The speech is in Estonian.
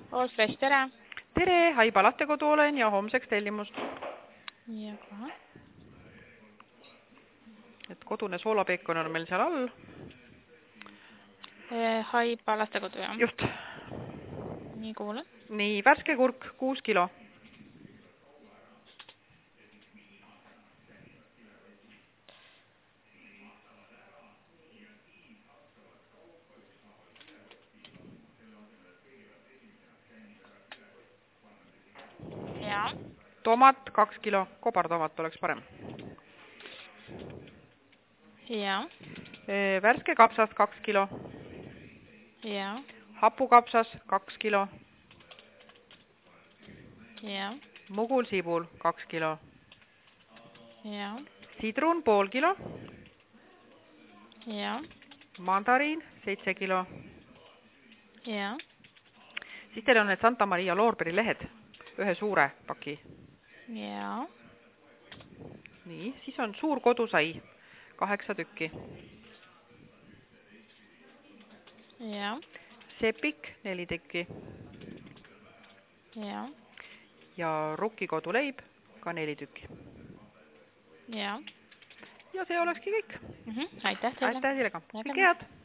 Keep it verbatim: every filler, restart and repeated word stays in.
Oosfresh, tere! Tere, Haiba lastekodu olen ja homseks tellimus. Ja kohe. Et kodune soolapeekon on meil seal all. Haiba lastekodu, jah? Just. Nii kuulen. Nii, värske kurk, kuus kilo. Ja. Tomat, kaks kilo. Kobartomat oleks parem. Ja. Värske kapsas, kaks kilo. Ja. Hapukapsas, kaks kilo. Ja. Mugulsibul, kaks kilo. Ja. Sidrun, pool kilo. Ja. Mandariin, seitse kilo. Ja. Siis teil on need Santa Maria Loorberi lehed, ühe suure paki. Ja. Nii, siis on suur kodusai, kaheksa tükki. Ja. Sepik, neli tükki. Ja. Ja rukkikoduleib, ka neli tükki. Ja. Ja see olekski kõik. Mhm. Aitäh teile. Aitäh teile ka. Nägemist. Kõike head!